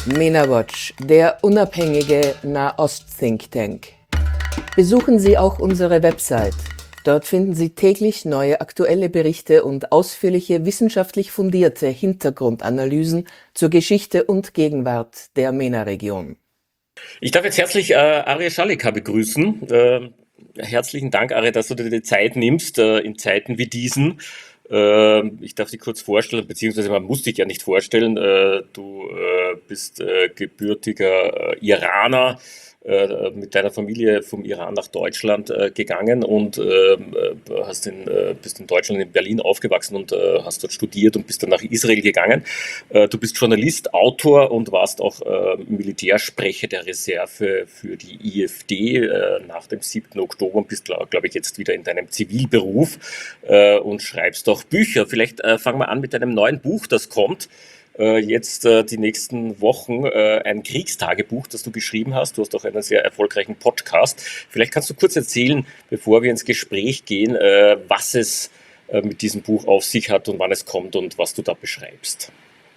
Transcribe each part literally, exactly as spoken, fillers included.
MENA-Watch, der unabhängige Nahost-Think Tank. Besuchen Sie auch unsere Website. Dort finden Sie täglich neue aktuelle Berichte und ausführliche wissenschaftlich fundierte Hintergrundanalysen zur Geschichte und Gegenwart der MENA-Region. Ich darf jetzt herzlich äh, Arya Shalika begrüßen. Äh, herzlichen Dank, Arya, dass du dir die Zeit nimmst äh, in Zeiten wie diesen. Äh, ich darf dich kurz vorstellen, beziehungsweise man muss dich ja nicht vorstellen. Äh, du äh, bist äh, gebürtiger äh, Iraner, äh, mit deiner Familie vom Iran nach Deutschland äh, gegangen und äh, hast in, äh, bist in Deutschland, in Berlin aufgewachsen und äh, hast dort studiert und bist dann nach Israel gegangen. Äh, du bist Journalist, Autor und warst auch äh, Militärsprecher der Reserve für die I F D äh, nach dem siebten Oktober und bist, glaube glaub ich, jetzt wieder in deinem Zivilberuf äh, und schreibst auch Bücher. Vielleicht äh, fangen wir an mit deinem neuen Buch, das kommt. Äh, jetzt äh, die nächsten Wochen äh, ein Kriegstagebuch, das du geschrieben hast. Du hast auch einen sehr erfolgreichen Podcast. Vielleicht kannst du kurz erzählen, bevor wir ins Gespräch gehen, äh, was es äh, mit diesem Buch auf sich hat und wann es kommt und was du da beschreibst.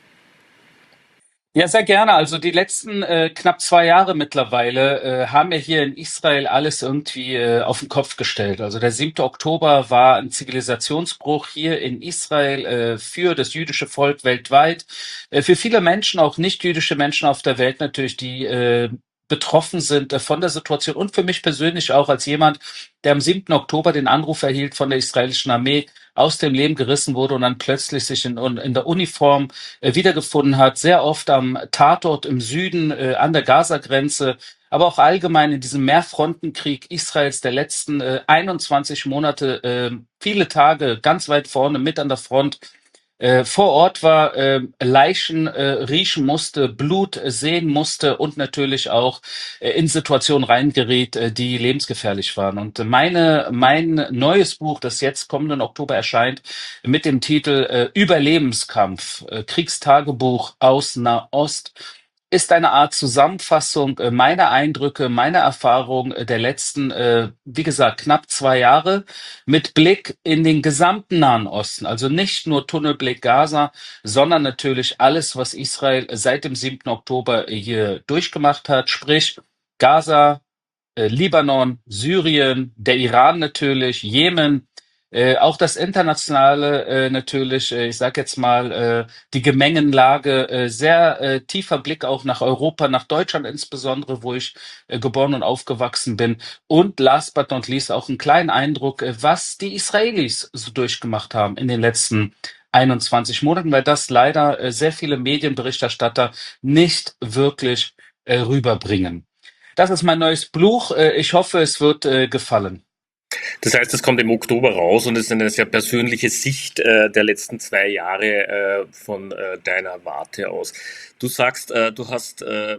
Ja, sehr gerne. Also die letzten äh, knapp zwei Jahre mittlerweile äh, haben wir hier in Israel alles irgendwie äh, auf den Kopf gestellt. Also der siebte Oktober war ein Zivilisationsbruch hier in Israel äh, für das jüdische Volk weltweit. Äh, für viele Menschen, auch nicht-jüdische Menschen auf der Welt natürlich, die äh, betroffen sind äh, von der Situation und für mich persönlich auch als jemand, der am siebten Oktober den Anruf erhielt von der israelischen Armee, aus dem Leben gerissen wurde und dann plötzlich sich in, in der Uniform äh, wiedergefunden hat, sehr oft am Tatort im Süden, äh, an der Gaza-Grenze, aber auch allgemein in diesem Mehrfrontenkrieg Israels der letzten äh, einundzwanzig Monate, äh, viele Tage ganz weit vorne mit an der Front, äh, vor Ort war, äh, Leichen äh, riechen musste, Blut äh, sehen musste und natürlich auch äh, in Situationen reingeriet, äh, die lebensgefährlich waren. Und äh, meine, mein neues Buch, das jetzt kommenden Oktober erscheint, mit dem Titel äh, Überlebenskampf, äh, Kriegstagebuch aus Nahost, ist eine Art Zusammenfassung äh, meiner Eindrücke, meiner Erfahrungen äh, der letzten, äh, wie gesagt, knapp zwei Jahre mit Blick in den gesamten Nahen Osten. Also nicht nur Tunnelblick Gaza, sondern natürlich alles, was Israel seit dem siebten Oktober hier durchgemacht hat, sprich Gaza, äh, Libanon, Syrien, der Iran natürlich, Jemen, äh, auch das internationale äh, natürlich, äh, ich sage jetzt mal, äh, die Gemengenlage, äh, sehr äh, tiefer Blick auch nach Europa, nach Deutschland insbesondere, wo ich äh, geboren und aufgewachsen bin. Und last but not least auch einen kleinen Eindruck, äh, was die Israelis so durchgemacht haben in den letzten einundzwanzig Monaten, weil das leider äh, sehr viele Medienberichterstatter nicht wirklich äh, rüberbringen. Das ist mein neues Buch. Äh, Ich hoffe, es wird äh, gefallen. Das heißt, es kommt im Oktober raus und es ist eine sehr persönliche Sicht äh, der letzten zwei Jahre äh, von äh, deiner Warte aus. Du sagst, äh, du hast äh,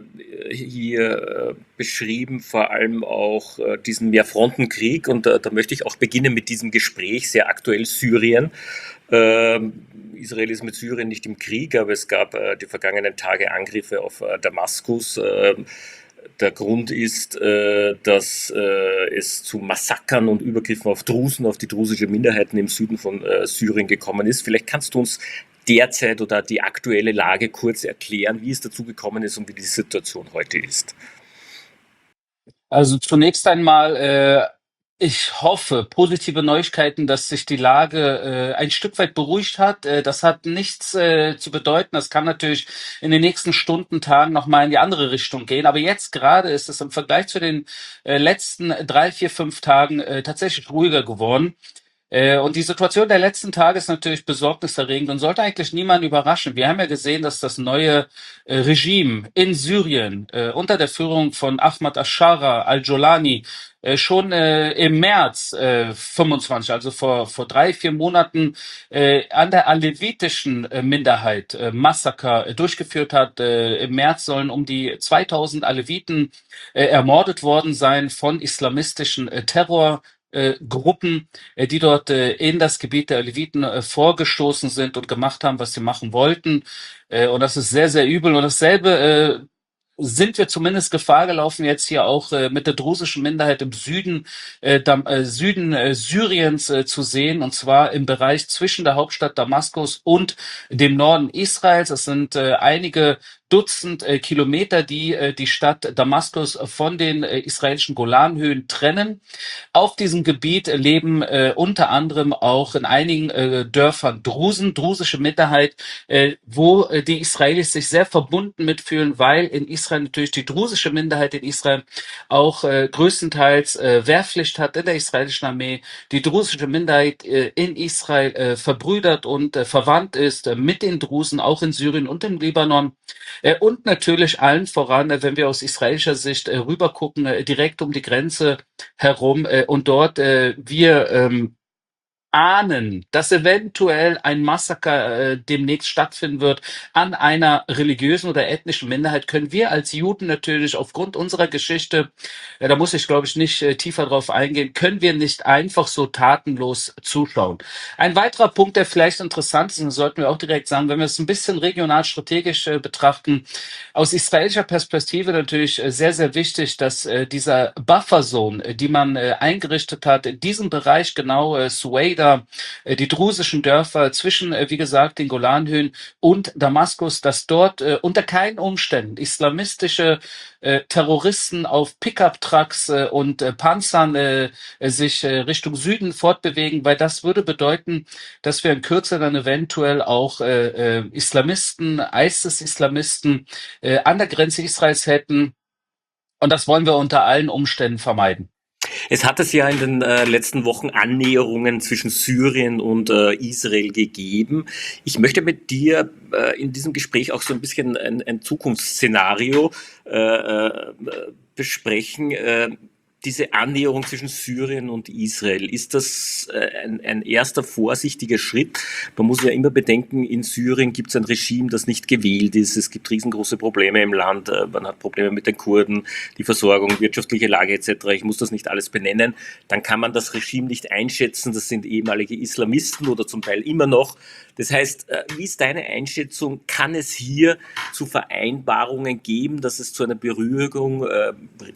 hier äh, beschrieben vor allem auch äh, diesen Mehrfrontenkrieg und äh, da möchte ich auch beginnen mit diesem Gespräch, sehr aktuell Syrien. Ähm, Israel ist mit Syrien nicht im Krieg, aber es gab äh, die vergangenen Tage Angriffe auf äh, Damaskus. Äh, Der Grund ist, äh, dass äh, es zu Massakern und Übergriffen auf Drusen, auf die drusische Minderheiten im Süden von äh, Syrien gekommen ist. Vielleicht kannst du uns derzeit oder die aktuelle Lage kurz erklären, wie es dazu gekommen ist und wie die Situation heute ist. Also zunächst einmal, äh, ich hoffe, positive Neuigkeiten, dass sich die Lage äh, ein Stück weit beruhigt hat. Äh, das hat nichts äh, zu bedeuten. Das kann natürlich in den nächsten Stunden, Tagen nochmal in die andere Richtung gehen. Aber jetzt gerade ist es im Vergleich zu den äh, letzten drei, vier, fünf Tagen äh, tatsächlich ruhiger geworden. Äh, Und die Situation der letzten Tage ist natürlich besorgniserregend und sollte eigentlich niemanden überraschen. Wir haben ja gesehen, dass das neue äh, Regime in Syrien äh, unter der Führung von Ahmad Ashara al-Jolani äh, schon äh, im März äh, fünfundzwanzig, also vor, vor drei, vier Monaten, äh, an der alevitischen äh, Minderheit äh, Massaker äh, durchgeführt hat. Äh, Im März sollen um die zweitausend Aleviten äh, ermordet worden sein von islamistischen äh, Terror äh, Gruppen, äh, die dort äh, in das Gebiet der Aleviten äh, vorgestoßen sind und gemacht haben, was sie machen wollten. Äh, und das ist sehr, sehr übel. Und dasselbe äh, sind wir zumindest Gefahr gelaufen, jetzt hier auch äh, mit der drusischen Minderheit im Süden, äh, Dam äh, Süden äh, Syriens äh, zu sehen, und zwar im Bereich zwischen der Hauptstadt Damaskus und dem Norden Israels. Es sind äh, einige Dutzend äh, Kilometer, die äh, die Stadt Damaskus von den äh, israelischen Golanhöhen trennen. Auf diesem Gebiet leben äh, unter anderem auch in einigen äh, Dörfern Drusen, drusische Minderheit, äh, wo äh, die Israelis sich sehr verbunden mitfühlen, weil in Israel natürlich die drusische Minderheit in Israel auch äh, größtenteils äh, Wehrpflicht hat in der israelischen Armee. Die drusische Minderheit äh, in Israel äh, verbrüdert und äh, verwandt ist äh, mit den Drusen, auch in Syrien und im Libanon. Äh, und natürlich allen voran, äh, wenn wir aus israelischer Sicht äh, rübergucken, äh, direkt um die Grenze herum äh, und dort äh, wir ähm, ahnen, dass eventuell ein Massaker äh, demnächst stattfinden wird an einer religiösen oder ethnischen Minderheit, können wir als Juden natürlich aufgrund unserer Geschichte, äh, da muss ich glaube ich nicht äh, tiefer drauf eingehen, können wir nicht einfach so tatenlos zuschauen. Ein weiterer Punkt, der vielleicht interessant ist, und das sollten wir auch direkt sagen, wenn wir es ein bisschen regional strategisch äh, betrachten, aus israelischer Perspektive natürlich äh, sehr, sehr wichtig, dass äh, dieser Bufferzone, äh, die man äh, eingerichtet hat, in diesem Bereich genau äh, Sueda, äh, die drusischen Dörfer zwischen, äh, wie gesagt, den Golanhöhen und Damaskus, dass dort äh, unter keinen Umständen islamistische äh, Terroristen auf Pickup-Trucks äh, und äh, Panzern äh, äh, sich äh, Richtung Süden fortbewegen, weil das würde bedeuten, dass wir in Kürze dann eventuell auch äh, äh, Islamisten, ISIS-Islamisten äh, an der Grenze Israels hätten. Und das wollen wir unter allen Umständen vermeiden. Es hat es ja in den äh, letzten Wochen Annäherungen zwischen Syrien und äh, Israel gegeben. Ich möchte mit dir äh, in diesem Gespräch auch so ein bisschen ein, ein Zukunftsszenario äh, äh, besprechen. Äh, diese Annäherung zwischen Syrien und Israel, ist das äh, ein, ein erster vorsichtiger Schritt? Man muss ja immer bedenken, in Syrien gibt es ein Regime, das nicht gewählt ist. Es gibt riesengroße Probleme im Land. Äh, man hat Probleme mit den Kurden, die Versorgung, wirtschaftliche Lage et cetera. Ich muss das nicht alles benennen. Dann kann man das Regime nicht einschätzen. Das sind ehemalige Islamisten oder zum Teil immer noch. Das heißt, äh, wie ist deine Einschätzung? Kann es hier zu Vereinbarungen geben, dass es zu einer Beruhigung, äh,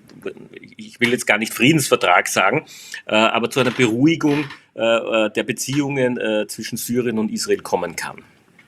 ich will jetzt gar nicht Friedensvertrag sagen, äh, aber zu einer Beruhigung äh, der Beziehungen äh, zwischen Syrien und Israel kommen kann?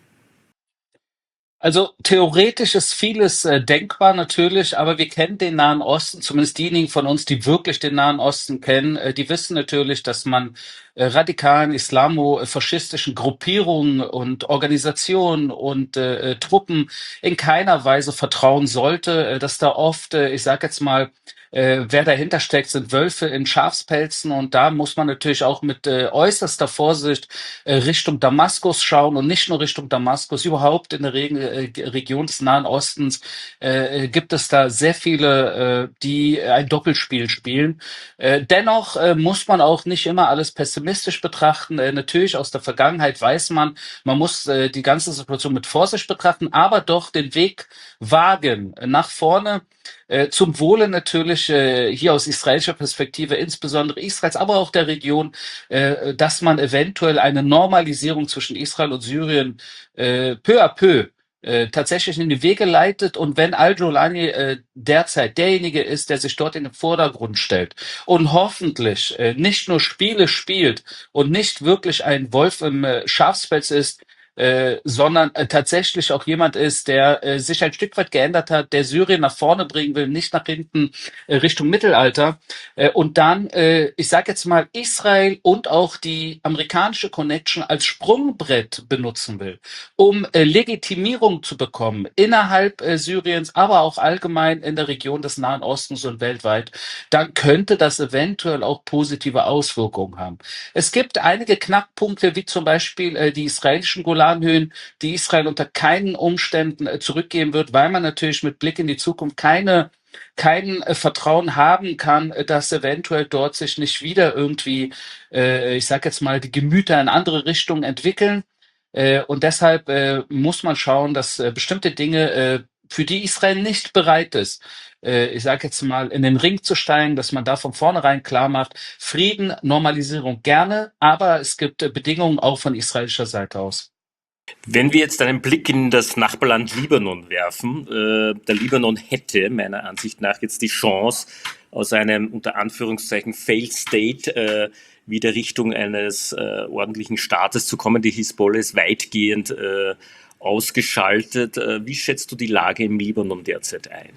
Also theoretisch ist vieles äh, denkbar natürlich, aber wir kennen den Nahen Osten, zumindest diejenigen von uns, die wirklich den Nahen Osten kennen, äh, die wissen natürlich, dass man äh, radikalen islamo-faschistischen Gruppierungen und Organisationen und äh, äh, Truppen in keiner Weise vertrauen sollte, äh, dass da oft, äh, ich sage jetzt mal, äh, wer dahinter steckt, sind Wölfe in Schafspelzen, und da muss man natürlich auch mit äh, äußerster Vorsicht äh, Richtung Damaskus schauen und nicht nur Richtung Damaskus, überhaupt in der Reg äh, Region des Nahen Ostens äh, gibt es da sehr viele, äh, die ein Doppelspiel spielen. Äh, dennoch äh, muss man auch nicht immer alles pessimistisch betrachten. Äh, natürlich aus der Vergangenheit weiß man, man muss äh, die ganze Situation mit Vorsicht betrachten, aber doch den Weg wagen äh, nach vorne. Äh, zum Wohle natürlich äh, hier aus israelischer Perspektive, insbesondere Israels, aber auch der Region, äh, dass man eventuell eine Normalisierung zwischen Israel und Syrien äh, peu à peu äh, tatsächlich in die Wege leitet, und wenn Al-Jolani äh, derzeit derjenige ist, der sich dort in den Vordergrund stellt und hoffentlich äh, nicht nur Spiele spielt und nicht wirklich ein Wolf im äh, Schafspelz ist, äh, sondern äh, tatsächlich auch jemand ist, der äh, sich ein Stück weit geändert hat, der Syrien nach vorne bringen will, nicht nach hinten äh, Richtung Mittelalter. Äh, und dann, äh, ich sage jetzt mal, Israel und auch die amerikanische Connection als Sprungbrett benutzen will, um äh, Legitimierung zu bekommen innerhalb äh, Syriens, aber auch allgemein in der Region des Nahen Ostens und weltweit, dann könnte das eventuell auch positive Auswirkungen haben. Es gibt einige Knackpunkte, wie zum Beispiel äh, die israelischen Golanhöhen, die Israel unter keinen Umständen äh, zurückgeben wird, weil man natürlich mit Blick in die Zukunft keine kein äh, Vertrauen haben kann, äh, dass eventuell dort sich nicht wieder irgendwie, äh, ich sage jetzt mal, die Gemüter in andere Richtungen entwickeln. Äh, und deshalb äh, muss man schauen, dass äh, bestimmte Dinge, äh, für die Israel nicht bereit ist, äh, ich sage jetzt mal, in den Ring zu steigen, dass man da von vornherein klar macht, Frieden, Normalisierung gerne, aber es gibt äh, Bedingungen auch von israelischer Seite aus. Wenn wir jetzt einen Blick in das Nachbarland Libanon werfen, äh, der Libanon hätte meiner Ansicht nach jetzt die Chance, aus einem unter Anführungszeichen Failed State äh, wieder Richtung eines äh, ordentlichen Staates zu kommen. Die Hisbollah ist weitgehend äh, ausgeschaltet. Äh, wie schätzt du die Lage im Libanon derzeit ein?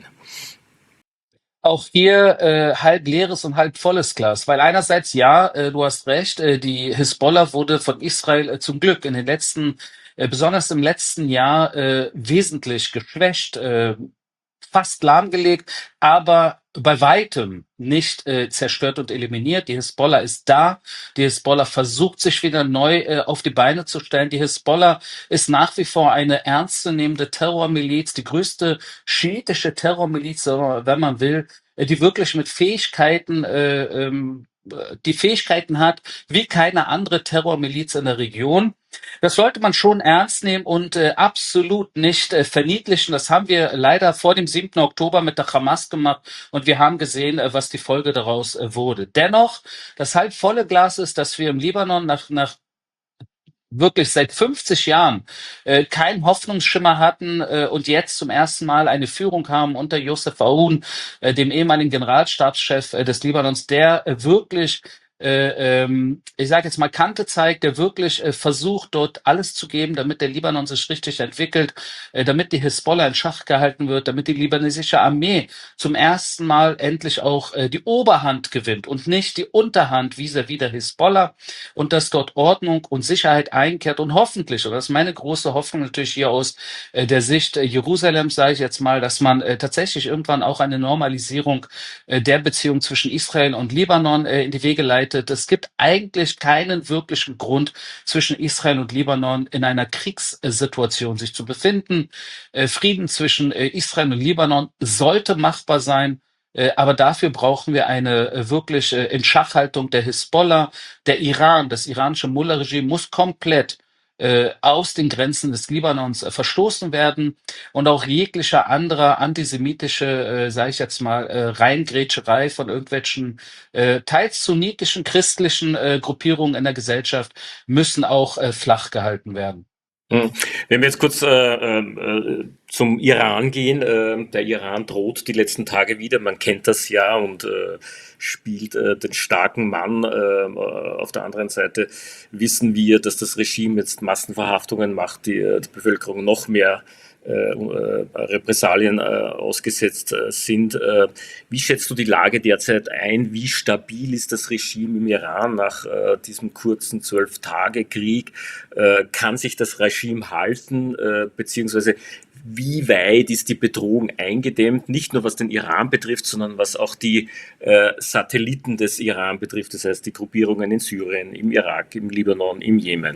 Auch hier äh, halb leeres und halb volles Glas, weil einerseits ja, äh, du hast recht, äh, die Hisbollah wurde von Israel äh, zum Glück in den letzten, äh, besonders im letzten Jahr, äh, wesentlich geschwächt, äh, fast lahmgelegt, aber bei weitem nicht äh, zerstört und eliminiert. Die Hisbollah ist da. Die Hisbollah versucht sich wieder neu äh, auf die Beine zu stellen. Die Hisbollah ist nach wie vor eine ernstzunehmende Terrormiliz, die größte schiitische Terrormiliz, wenn man will, äh, die wirklich mit Fähigkeiten äh, ähm, die Fähigkeiten hat, wie keine andere Terrormiliz in der Region. Das sollte man schon ernst nehmen und äh, absolut nicht äh, verniedlichen. Das haben wir leider vor dem siebten Oktober mit der Hamas gemacht und wir haben gesehen, äh, was die Folge daraus äh, wurde. Dennoch, das halb volle Glas ist, dass wir im Libanon nach, nach wirklich seit fünfzig Jahren äh, keinen Hoffnungsschimmer hatten äh, und jetzt zum ersten Mal eine Führung haben unter Joseph Aoun, äh, dem ehemaligen Generalstabschef äh, des Libanons, der äh, wirklich äh, ähm, ich sage jetzt mal Kante zeigt, der wirklich äh, versucht, dort alles zu geben, damit der Libanon sich richtig entwickelt, äh, damit die Hisbollah in Schach gehalten wird, damit die libanesische Armee zum ersten Mal endlich auch äh, die Oberhand gewinnt und nicht die Unterhand vis-à-vis der Hisbollah und dass dort Ordnung und Sicherheit einkehrt und hoffentlich, und das ist meine große Hoffnung natürlich hier aus äh, der Sicht äh, Jerusalems, sage ich jetzt mal, dass man äh, tatsächlich irgendwann auch eine Normalisierung äh, der Beziehung zwischen Israel und Libanon äh, in die Wege leitet. Es gibt eigentlich keinen wirklichen Grund, zwischen Israel und Libanon in einer Kriegssituation sich zu befinden. Äh, Frieden zwischen äh, Israel und Libanon sollte machbar sein. Äh, Aber dafür brauchen wir eine äh, wirkliche Inschachhaltung der Hisbollah. Der Iran, das iranische Mullah-Regime muss komplett äh, aus den Grenzen des Libanons äh, verstoßen werden und auch jeglicher anderer antisemitische, äh, sage ich jetzt mal, äh, Reingrätscherei von irgendwelchen äh, teils sunnitischen christlichen äh, Gruppierungen in der Gesellschaft müssen auch äh, flach gehalten werden. Hm. Wenn wir jetzt kurz äh, äh, zum Iran gehen, äh, der Iran droht die letzten Tage wieder, man kennt das ja und äh, spielt äh, den starken Mann. Äh, auf der anderen Seite wissen wir, dass das Regime jetzt Massenverhaftungen macht, die äh, die Bevölkerung noch mehr äh, äh, Repressalien äh, ausgesetzt äh, sind. Äh, wie schätzt du die Lage derzeit ein? Wie stabil ist das Regime im Iran nach äh, diesem kurzen Zwölf-Tage-Krieg? Äh, kann sich das Regime halten, äh, beziehungsweise wie weit ist die Bedrohung eingedämmt, nicht nur was den Iran betrifft, sondern was auch die äh, Satelliten des Iran betrifft, das heißt die Gruppierungen in Syrien, im Irak, im Libanon, im Jemen?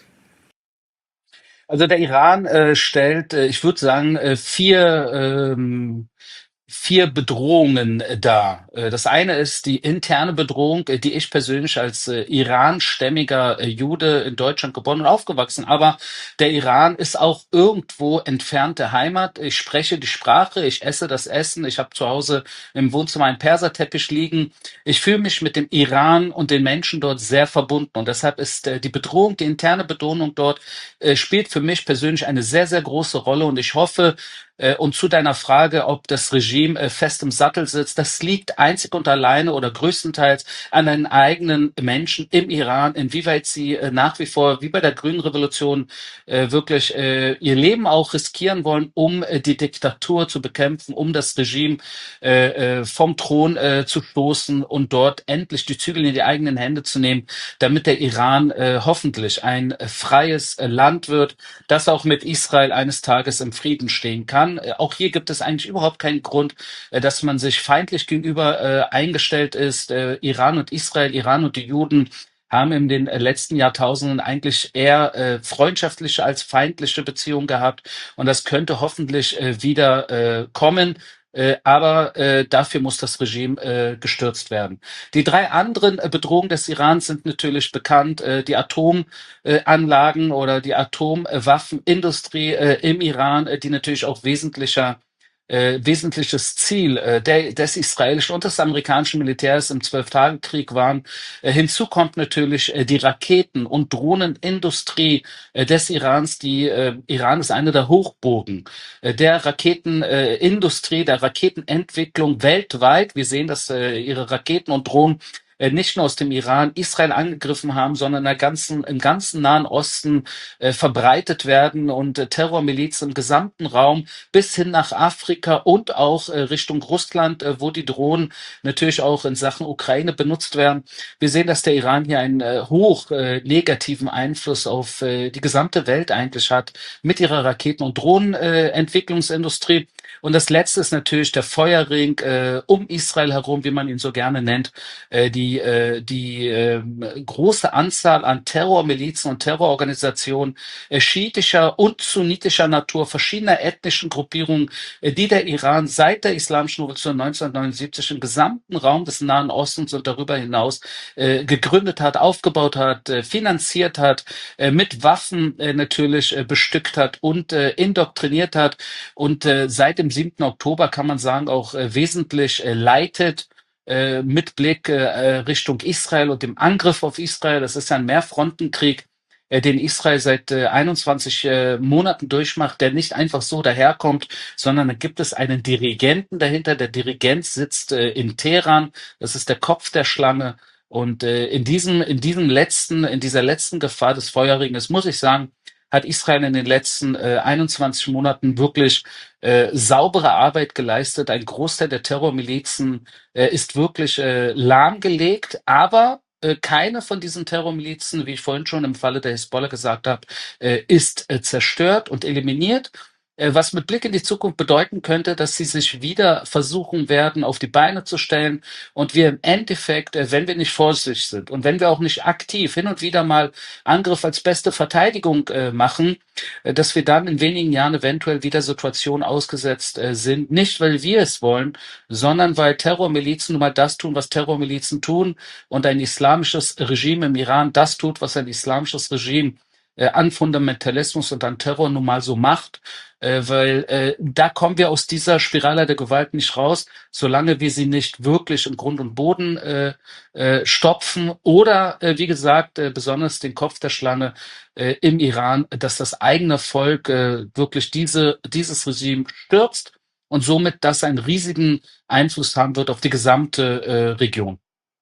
Also der Iran äh, stellt, äh, ich würde sagen, äh, vier ähm, vier Bedrohungen äh, dar. Äh, Das eine ist die interne Bedrohung, äh, die ich persönlich als äh, iranstämmiger äh, Jude in Deutschland geboren und aufgewachsen, aber der Iran ist auch irgendwo entfernte Heimat. Ich spreche die Sprache, ich esse das Essen, ich habe zu Hause im Wohnzimmer einen Perserteppich liegen. Ich fühle mich mit dem Iran und den Menschen dort sehr verbunden und deshalb ist äh, die Bedrohung, die interne Bedrohung dort äh, spielt für mich persönlich eine sehr, sehr große Rolle und ich hoffe, äh, und zu deiner Frage, ob das Regime äh, fest im Sattel sitzt, das liegt einzig und alleine oder größtenteils an den eigenen Menschen im Iran, inwieweit sie äh, nach wie vor, wie bei der Grünen Revolution, äh, wirklich äh, ihr Leben auch riskieren wollen, um äh, die Diktatur zu bekämpfen, um das Regime äh, äh, vom Thron äh, zu stoßen und dort endlich die Zügel in die eigenen Hände zu nehmen, damit der Iran äh, hoffentlich ein äh, freies äh, Land wird, das auch mit Israel eines Tages im Frieden stehen kann. Äh, Auch hier gibt es eigentlich überhaupt keinen Grund, äh, dass man sich feindlich gegenüber äh, eingestellt ist. Äh, Iran und Israel, Iran und die Juden haben in den äh, letzten Jahrtausenden eigentlich eher äh, freundschaftliche als feindliche Beziehungen gehabt. Und das könnte hoffentlich äh, wieder äh, kommen. Äh, aber äh, dafür muss das Regime äh, gestürzt werden. Die drei anderen äh, Bedrohungen des Irans sind natürlich bekannt. Äh, die Atomanlagen oder die Atomwaffenindustrie äh, im Iran, äh, die natürlich auch wesentlicher äh, wesentliches Ziel äh, der, des israelischen und des amerikanischen Militärs im Zwölf-Tage-Krieg waren. Äh, hinzu kommt natürlich äh, die Raketen- und Drohnenindustrie äh, des Irans. Die äh, Iran ist eine der Hochburgen äh, der Raketenindustrie, der Raketenentwicklung weltweit. Wir sehen, dass äh, ihre Raketen und Drohnen äh, nicht nur aus dem Iran Israel angegriffen haben, sondern in der ganzen, im ganzen Nahen Osten äh, verbreitet werden und äh, Terrormilizen im gesamten Raum bis hin nach Afrika und auch äh, Richtung Russland, äh, wo die Drohnen natürlich auch in Sachen Ukraine benutzt werden. Wir sehen, dass der Iran hier einen äh, hoch äh, negativen Einfluss auf äh, die gesamte Welt eigentlich hat mit ihrer Raketen- und Drohnenentwicklungsindustrie. Und das letzte ist natürlich der Feuerring äh, um Israel herum, wie man ihn so gerne nennt, äh, die, äh, die äh, große Anzahl an Terrormilizen und Terrororganisationen äh, schiitischer und sunnitischer Natur, verschiedener ethnischen Gruppierungen, äh, die der Iran seit der Islamischen Revolution neunzehnhundertneunundsiebzig im gesamten Raum des Nahen Ostens und darüber hinaus äh, gegründet hat, aufgebaut hat, äh, finanziert hat, äh, mit Waffen äh, natürlich äh, bestückt hat und äh, indoktriniert hat und äh, seit dem siebten Oktober kann man sagen auch äh, wesentlich äh, leitet äh, mit Blick äh, Richtung Israel und dem Angriff auf Israel. Das ist ja ein Mehrfrontenkrieg, äh, den Israel seit äh, einundzwanzig äh, Monaten durchmacht, der nicht einfach so daherkommt, sondern da gibt es einen Dirigenten dahinter. Der Dirigent sitzt äh, in Teheran. Das ist der Kopf der Schlange. Und äh, in diesem, in diesem letzten, in dieser letzten Gefahr des Feuerringes, muss ich sagen, hat Israel in den letzten äh, einundzwanzig Monaten wirklich äh, saubere Arbeit geleistet. Ein Großteil der Terrormilizen äh, ist wirklich äh, lahmgelegt, aber äh, keine von diesen Terrormilizen, wie ich vorhin schon im Falle der Hisbollah gesagt habe, äh, ist äh, zerstört und eliminiert. Äh, was mit Blick in die Zukunft bedeuten könnte, dass sie sich wieder versuchen werden, auf die Beine zu stellen und wir im Endeffekt, äh, wenn wir nicht vorsichtig sind und wenn wir auch nicht aktiv hin und wieder mal Angriff als beste Verteidigung äh, machen, äh, dass wir dann in wenigen Jahren eventuell wieder Situationen ausgesetzt äh, sind, nicht weil wir es wollen, sondern weil Terrormilizen nun mal das tun, was Terrormilizen tun und ein islamisches Regime im Iran das tut, was ein islamisches Regime äh, an Fundamentalismus und an Terror nun mal so macht, äh, weil äh, da kommen wir aus dieser Spirale der Gewalt nicht raus, solange wir sie nicht wirklich in Grund und Boden äh, äh, stopfen oder, äh, wie gesagt, äh, besonders den Kopf der Schlange äh, im Iran, dass das eigene Volk äh, wirklich diese, dieses Regime stürzt und somit das einen riesigen Einfluss haben wird auf die gesamte äh, Region.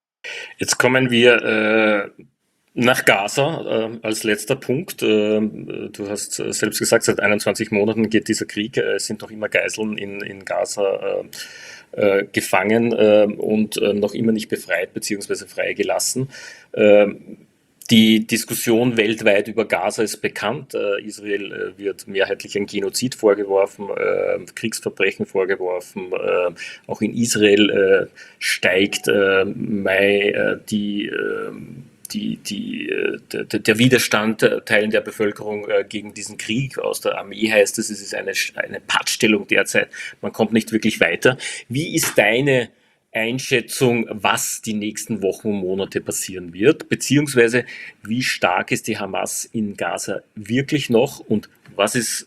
Jetzt kommen wir äh, nach Gaza äh, als letzter Punkt. Äh, du hast äh, selbst gesagt, seit einundzwanzig Monaten geht dieser Krieg. Äh, es sind noch immer Geiseln in, in Gaza äh, äh, gefangen äh, und äh, noch immer nicht befreit bzw. freigelassen. Äh, Die Diskussion weltweit über Gaza ist bekannt. Äh, Israel äh, wird mehrheitlich ein Genozid vorgeworfen, äh, Kriegsverbrechen vorgeworfen. Äh, auch in Israel äh, steigt äh, Mai äh, die, äh, die, die, äh, der, der Widerstand äh, Teilen der Bevölkerung äh, gegen diesen Krieg. Aus der Armee heißt es, es ist eine, eine Pattstellung derzeit. Man kommt nicht wirklich weiter. Wie ist deine Einschätzung, was die nächsten Wochen und Monate passieren wird, beziehungsweise wie stark ist die Hamas in Gaza wirklich noch und was ist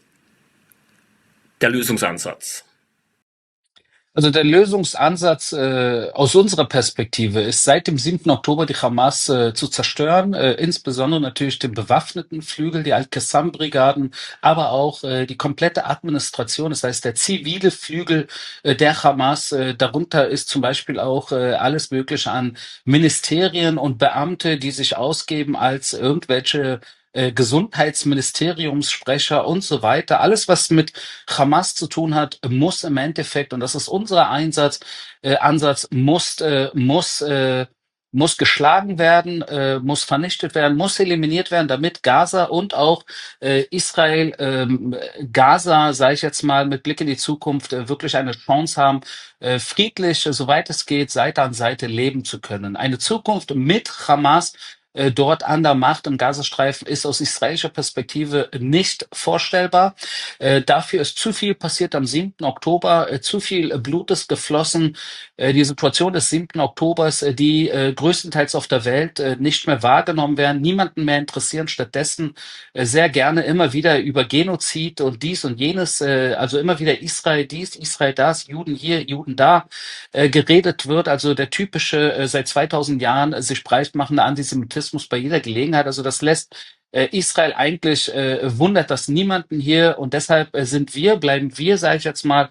der Lösungsansatz? Also der Lösungsansatz äh, aus unserer Perspektive ist seit dem siebten Oktober die Hamas äh, zu zerstören, äh, insbesondere natürlich den bewaffneten Flügel, die Al-Qassam-Brigaden, aber auch äh, die komplette Administration, das heißt der zivile Flügel äh, der Hamas. Äh, darunter ist zum Beispiel auch äh, alles Mögliche an Ministerien und Beamte, die sich ausgeben als irgendwelche äh, Gesundheitsministeriumssprecher und so weiter. Alles, was mit Hamas zu tun hat, muss im Endeffekt, und das ist unser Einsatz, äh, Ansatz, muss, äh, muss, äh, muss geschlagen werden, äh, muss vernichtet werden, muss eliminiert werden, damit Gaza und auch äh, Israel, ähm, Gaza, sage ich jetzt mal, mit Blick in die Zukunft äh, wirklich eine Chance haben, äh, friedlich, äh, soweit es geht, Seite an Seite leben zu können. Eine Zukunft mit Hamas äh, dort an der Macht im Gazastreifen ist aus israelischer Perspektive nicht vorstellbar. Äh, dafür ist zu viel passiert am siebten Oktober, äh, zu viel äh, Blut ist geflossen. Äh, die Situation des siebten Oktobers, äh, die äh, größtenteils auf der Welt äh, nicht mehr wahrgenommen werden, niemanden mehr interessieren, stattdessen äh, sehr gerne immer wieder über Genozid und dies und jenes, äh, also immer wieder Israel dies, Israel das, Juden hier, Juden da äh, geredet wird. Also der typische äh, seit zweitausend Jahren äh, sich breitmachende Antisemitismus bei jeder Gelegenheit. Also das lässt äh, Israel eigentlich, äh, wundert das niemanden hier und deshalb äh, sind wir, bleiben wir, sage ich jetzt mal,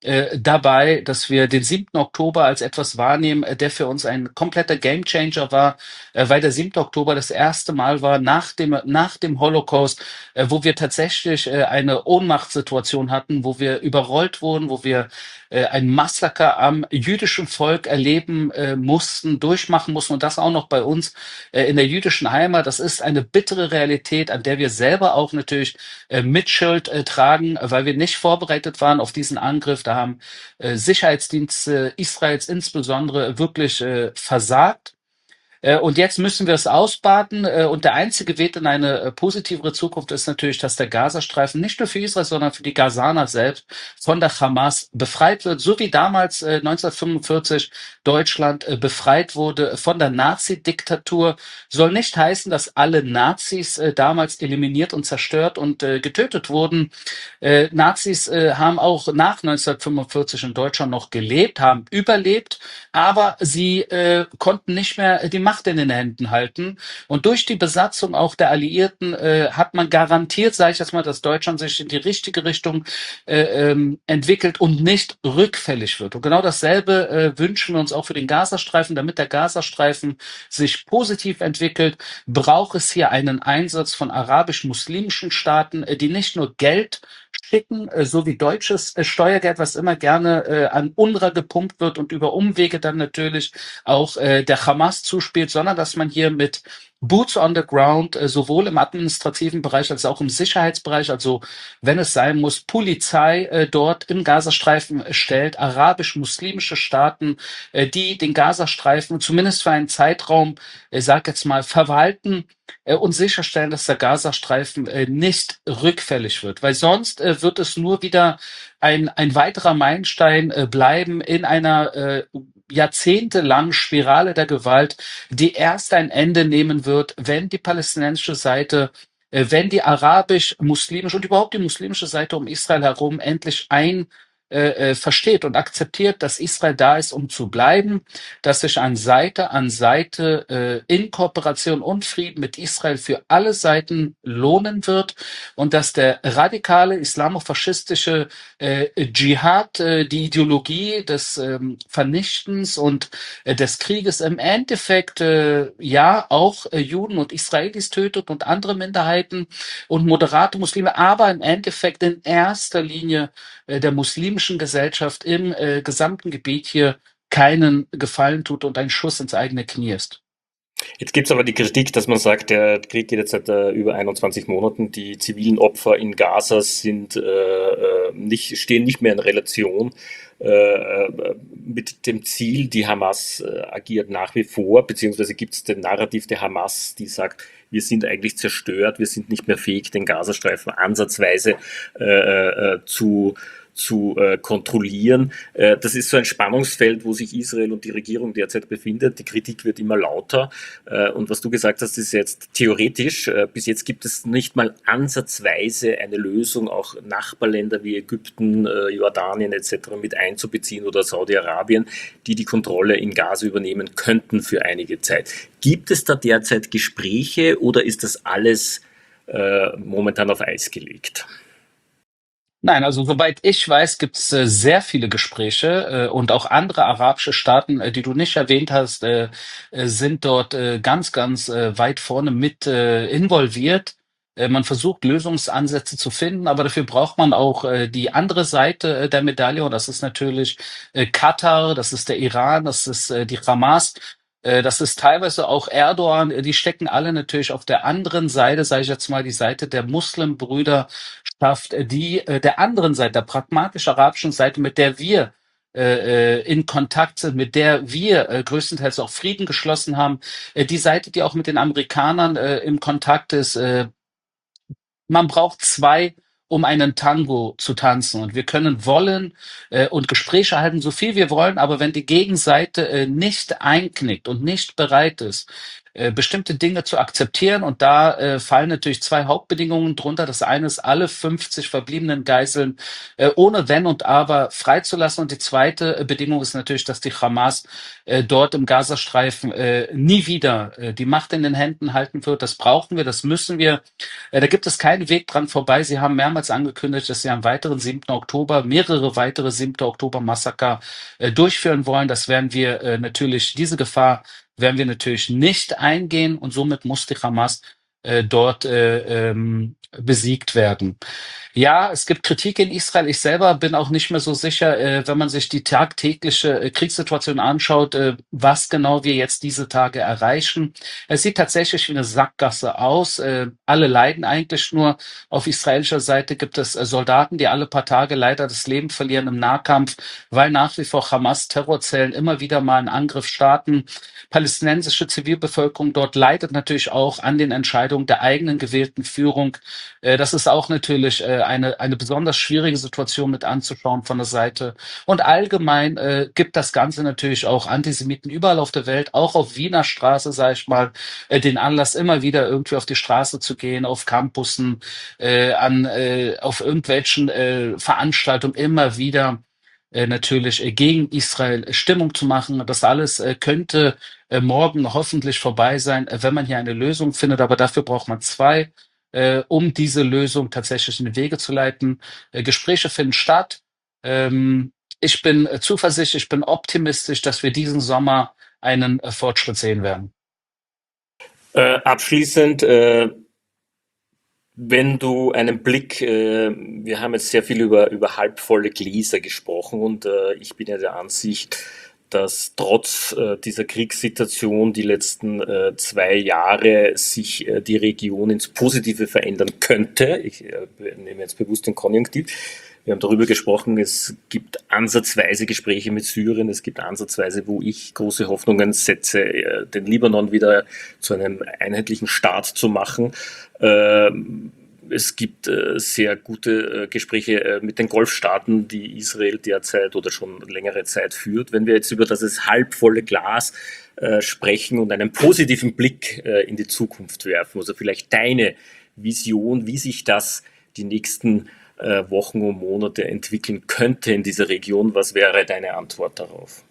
äh, dabei, dass wir den siebten Oktober als etwas wahrnehmen, äh, der für uns ein kompletter Gamechanger war, äh, weil der siebte Oktober das erste Mal war nach dem, nach dem Holocaust, äh, wo wir tatsächlich äh, eine Ohnmachtssituation hatten, wo wir überrollt wurden, wo wir äh, ein Massaker am jüdischen Volk erleben äh, mussten, durchmachen mussten und das auch noch bei uns äh, in der jüdischen Heimat. Das ist eine bittere Realität, an der wir selber auch natürlich äh, Mitschuld äh, tragen, weil wir nicht vorbereitet waren auf diesen Angriff. Da haben äh, Sicherheitsdienste Israels insbesondere wirklich äh, versagt. Äh, Und jetzt müssen wir es ausbaden. äh, Und der einzige Weg in eine äh, positivere Zukunft ist natürlich, dass der Gazastreifen nicht nur für Israel, sondern für die Gazaner selbst von der Hamas befreit wird, so wie damals äh, neunzehnhundertfünfundvierzig Deutschland äh, befreit wurde von der Nazi-Diktatur. Soll nicht heißen, dass alle Nazis äh, damals eliminiert und zerstört und äh, getötet wurden. Äh, Nazis äh, haben auch nach neunzehnhundertfünfundvierzig in Deutschland noch gelebt, haben überlebt, aber sie äh, konnten nicht mehr die Macht in den Händen halten. Und durch die Besatzung auch der Alliierten äh, hat man garantiert, sage ich jetzt mal, dass Deutschland sich in die richtige Richtung äh, ähm, entwickelt und nicht rückfällig wird. Und genau dasselbe äh, wünschen wir uns auch für den Gazastreifen. Damit der Gazastreifen sich positiv entwickelt, braucht es hier einen Einsatz von arabisch-muslimischen Staaten, äh, die nicht nur Geld schicken, äh, so wie deutsches äh, Steuergeld, was immer gerne äh, an UNRWA gepumpt wird und über Umwege dann natürlich auch äh, der Hamas zuspielt, sondern dass man hier mit Boots on the ground, äh, sowohl im administrativen Bereich als auch im Sicherheitsbereich, also wenn es sein muss, Polizei äh, dort im Gazastreifen stellt, arabisch-muslimische Staaten, äh, die den Gazastreifen zumindest für einen Zeitraum, ich sag jetzt mal, verwalten äh, und sicherstellen, dass der Gazastreifen äh, nicht rückfällig wird, weil sonst äh, wird es nur wieder ein, ein weiterer Meilenstein äh, bleiben in einer äh, jahrzehntelangen Spirale der Gewalt, die erst ein Ende nehmen wird, wenn die palästinensische Seite, äh, wenn die arabisch-muslimische und überhaupt die muslimische Seite um Israel herum endlich ein äh, äh, versteht und akzeptiert, dass Israel da ist, um zu bleiben, dass sich an Seite an Seite äh, in Kooperation und Frieden mit Israel für alle Seiten lohnen wird und dass der radikale islamofaschistische äh, Dschihad, äh, die Ideologie des ähm, Vernichtens und äh, des Krieges im Endeffekt äh, ja auch äh, Juden und Israelis tötet und andere Minderheiten und moderate Muslime, aber im Endeffekt in erster Linie äh, der muslimischen Gesellschaft im äh, gesamten Gebiet hier keinen Gefallen tut und ein Schuss ins eigene Knie ist. Jetzt gibt es aber die Kritik, dass man sagt, der Krieg geht jetzt seit äh, über einundzwanzig Monaten. Die zivilen Opfer in Gaza sind, äh, äh, nicht, stehen nicht mehr in Relation äh, äh, mit dem Ziel. Die Hamas äh, agiert nach wie vor, beziehungsweise gibt es den Narrativ der Hamas, die sagt, wir sind eigentlich zerstört, wir sind nicht mehr fähig, den Gazastreifen ansatzweise äh, äh, zu zu äh, kontrollieren. Äh, das ist so ein Spannungsfeld, wo sich Israel und die Regierung derzeit befindet. Die Kritik wird immer lauter. Äh, und was du gesagt hast, ist jetzt theoretisch. Äh, bis jetzt gibt es nicht mal ansatzweise eine Lösung, auch Nachbarländer wie Ägypten, äh, Jordanien et cetera mit einzubeziehen oder Saudi-Arabien, die die Kontrolle in Gaza übernehmen könnten für einige Zeit. Gibt es da derzeit Gespräche oder ist das alles äh, momentan auf Eis gelegt? Nein, also soweit ich weiß, gibt es äh, sehr viele Gespräche äh, und auch andere arabische Staaten, äh, die du nicht erwähnt hast, äh, äh, sind dort äh, ganz, ganz äh, weit vorne mit äh, involviert. Äh, man versucht Lösungsansätze zu finden, aber dafür braucht man auch äh, die andere Seite äh, der Medaille und das ist natürlich äh, Katar, das ist der Iran, das ist äh, die Hamas. Äh, Das ist teilweise auch Erdogan, äh, die stecken alle natürlich auf der anderen Seite, sage ich jetzt mal, die Seite der Muslimbrüder schafft, äh, die äh, der anderen Seite, der pragmatisch-arabischen Seite, mit der wir äh, äh, in Kontakt sind, mit der wir äh, größtenteils auch Frieden geschlossen haben, äh, die Seite, die auch mit den Amerikanern äh, im Kontakt ist. Äh, man braucht zwei, um einen Tango zu tanzen. Und wir können wollen äh, und Gespräche halten, so viel wir wollen, aber wenn die Gegenseite äh, nicht einknickt und nicht bereit ist, äh, bestimmte Dinge zu akzeptieren. Und da äh, fallen natürlich zwei Hauptbedingungen drunter. Das eine ist, alle fünfzig verbliebenen Geiseln äh, ohne Wenn und Aber freizulassen. Und die zweite äh, Bedingung ist natürlich, dass die Hamas äh, dort im Gazastreifen äh, nie wieder äh, die Macht in den Händen halten wird. Das brauchen wir, das müssen wir. Äh, da gibt es keinen Weg dran vorbei. Sie haben mehrmals angekündigt, dass sie am weiteren siebten Oktober, mehrere weitere siebten Oktober-Massaker äh, durchführen wollen. Das werden wir äh, natürlich, diese Gefahr werden wir natürlich nicht eingehen, und somit muss die Hamas äh, dort äh, ähm, besiegt werden. Ja, es gibt Kritik in Israel. Ich selber bin auch nicht mehr so sicher, äh, wenn man sich die tagtägliche äh, Kriegssituation anschaut, äh, was genau wir jetzt diese Tage erreichen. Es sieht tatsächlich wie eine Sackgasse aus. Äh, alle leiden eigentlich nur. Auf israelischer Seite gibt es äh, Soldaten, die alle paar Tage leider das Leben verlieren im Nahkampf, weil nach wie vor Hamas-Terrorzellen immer wieder mal einen Angriff starten. Palästinensische Zivilbevölkerung dort leidet natürlich auch an den Entscheidungen der eigenen gewählten Führung. Äh, das ist auch natürlich äh, eine, eine besonders schwierige Situation mit anzuschauen von der Seite. Und allgemein äh, gibt das Ganze natürlich auch Antisemiten überall auf der Welt, auch auf Wiener Straße, sage ich mal, äh, den Anlass, immer wieder irgendwie auf die Straße zu gehen, auf Campussen, äh, an, äh, auf irgendwelchen äh, Veranstaltungen immer wieder äh, natürlich äh, gegen Israel Stimmung zu machen. Das alles äh, könnte äh, morgen hoffentlich vorbei sein, äh, wenn man hier eine Lösung findet. Aber dafür braucht man zwei, äh, um diese Lösung tatsächlich in die Wege zu leiten. Äh, Gespräche finden statt. Ähm, ich bin äh, zuversichtlich, ich bin optimistisch, dass wir diesen Sommer einen äh, Fortschritt sehen werden. Äh, abschließend, äh, wenn du einen Blick, äh, wir haben jetzt sehr viel über, über halbvolle Gläser gesprochen, und äh, ich bin ja der Ansicht, dass trotz äh, dieser Kriegssituation die letzten äh, zwei Jahre sich äh, die Region ins Positive verändern könnte. Ich äh, nehme jetzt bewusst den Konjunktiv. Wir haben darüber gesprochen, es gibt ansatzweise Gespräche mit Syrien, es gibt ansatzweise, wo ich große Hoffnungen setze, äh, den Libanon wieder zu einem einheitlichen Staat zu machen. Ähm, Es gibt äh, sehr gute äh, Gespräche äh, mit den Golfstaaten, die Israel derzeit oder schon längere Zeit führt. Wenn wir jetzt über das halbvolle Glas äh, sprechen und einen positiven Blick äh, in die Zukunft werfen, also vielleicht deine Vision, wie sich das die nächsten äh, Wochen und Monate entwickeln könnte in dieser Region, was wäre deine Antwort darauf?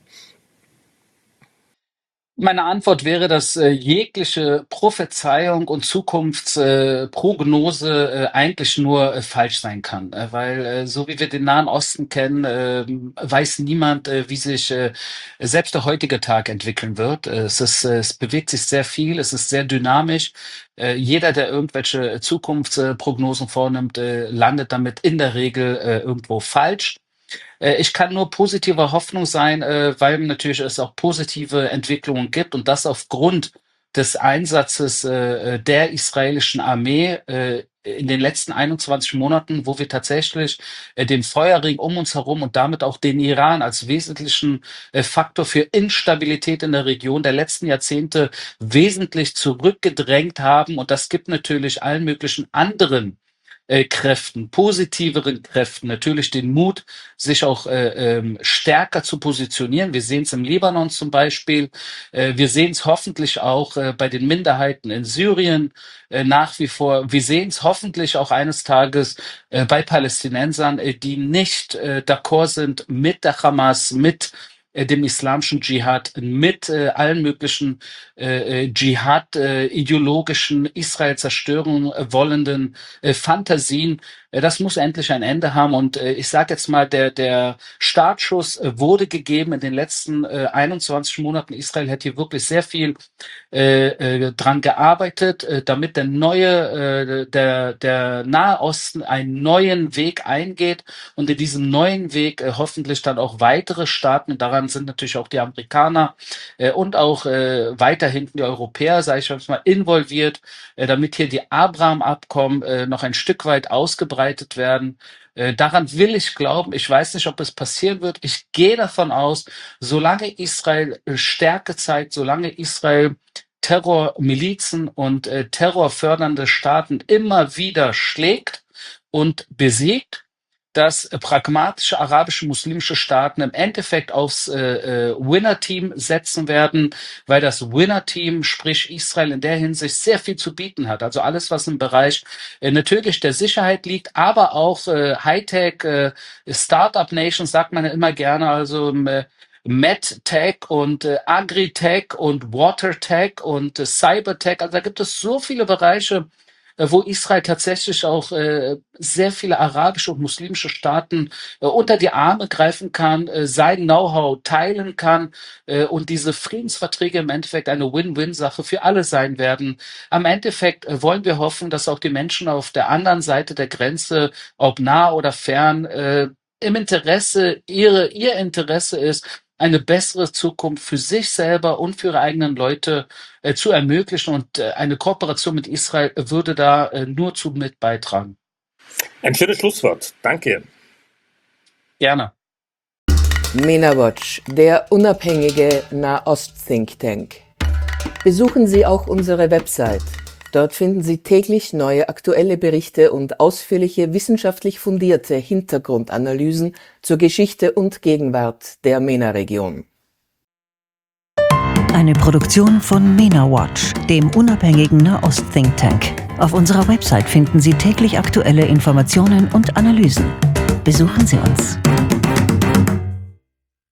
Meine Antwort wäre, dass äh, jegliche Prophezeiung und Zukunftsprognose äh, Prognose, äh, eigentlich nur äh, falsch sein kann, äh, weil äh, so wie wir den Nahen Osten kennen, äh, weiß niemand, äh, wie sich äh, selbst der heutige Tag entwickeln wird. Äh, es ist, äh, es bewegt sich sehr viel, es ist sehr dynamisch. Äh, jeder, der irgendwelche Zukunftsprognosen vornimmt, äh, landet damit in der Regel äh, irgendwo falsch. Äh, Ich kann nur positiver Hoffnung sein, äh, weil natürlich es auch positive Entwicklungen gibt, und das aufgrund des Einsatzes äh, der israelischen Armee äh, in den letzten einundzwanzig Monaten, wo wir tatsächlich äh, den Feuerring um uns herum und damit auch den Iran als wesentlichen äh, Faktor für Instabilität in der Region der letzten Jahrzehnte wesentlich zurückgedrängt haben. Und das gibt natürlich allen möglichen anderen äh, Kräften, positiveren Kräften, natürlich den Mut, sich auch äh, ähm, stärker zu positionieren. Wir sehen es im Libanon zum Beispiel. Äh, wir sehen es hoffentlich auch äh, bei den Minderheiten in Syrien äh, nach wie vor. Wir sehen es hoffentlich auch eines Tages äh, bei Palästinensern, äh, die nicht äh, d'accord sind mit der Hamas, mit äh, dem islamischen Dschihad, mit äh, allen möglichen äh, äh, Dschihad, äh, ideologischen, Israel zerstören äh, wollenden äh, Fantasien. Äh, das muss endlich ein Ende haben. Und äh, ich sage jetzt mal, der, der Startschuss äh, wurde gegeben in den letzten äh, einundzwanzig Monaten. Israel hat hier wirklich sehr viel äh, äh, dran gearbeitet, äh, damit der neue, äh, der, der Nahe Osten einen neuen Weg eingeht, und in diesem neuen Weg äh, hoffentlich dann auch weitere Staaten, und daran sind natürlich auch die Amerikaner äh, und auch äh, weiterhin die Europäer, sage ich jetzt mal, involviert, äh, damit hier die Abraham-Abkommen äh, noch ein Stück weit ausgebreitet werden. Äh, daran will ich glauben. Ich weiß nicht, ob es passieren wird. Ich gehe davon aus, solange Israel äh, Stärke zeigt, solange Israel Terrormilizen und äh, terrorfördernde Staaten immer wieder schlägt und besiegt, dass äh, pragmatische arabische, muslimische Staaten im Endeffekt aufs äh, äh, Winner-Team setzen werden, weil das Winner-Team, sprich Israel, in der Hinsicht sehr viel zu bieten hat. Also alles, was im Bereich äh, natürlich der Sicherheit liegt, aber auch äh, Hightech, äh, Startup-Nations, sagt man ja immer gerne, also äh, MedTech und äh, Agritech und Watertech und äh, Cybertech. Also da gibt es so viele Bereiche, äh, wo Israel tatsächlich auch äh, sehr viele arabische und muslimische Staaten äh, unter die Arme greifen kann, äh, sein Know-how teilen kann äh, und diese Friedensverträge im Endeffekt eine Win-Win-Sache für alle sein werden. Am Endeffekt äh, wollen wir hoffen, dass auch die Menschen auf der anderen Seite der Grenze, ob nah oder fern, äh, im Interesse, ihre, ihr Interesse ist, eine bessere Zukunft für sich selber und für ihre eigenen Leute äh, zu ermöglichen. Und äh, eine Kooperation mit Israel würde da äh, nur zu mit beitragen. Ein schönes Schlusswort. Danke. Gerne. MENA Watch, der unabhängige Nahost-Think Tank. Besuchen Sie auch unsere Website. Dort finden Sie täglich neue aktuelle Berichte und ausführliche wissenschaftlich fundierte Hintergrundanalysen zur Geschichte und Gegenwart der MENA-Region. Eine Produktion von MENA Watch, dem unabhängigen Nahost-Think Tank. Auf unserer Website finden Sie täglich aktuelle Informationen und Analysen. Besuchen Sie uns.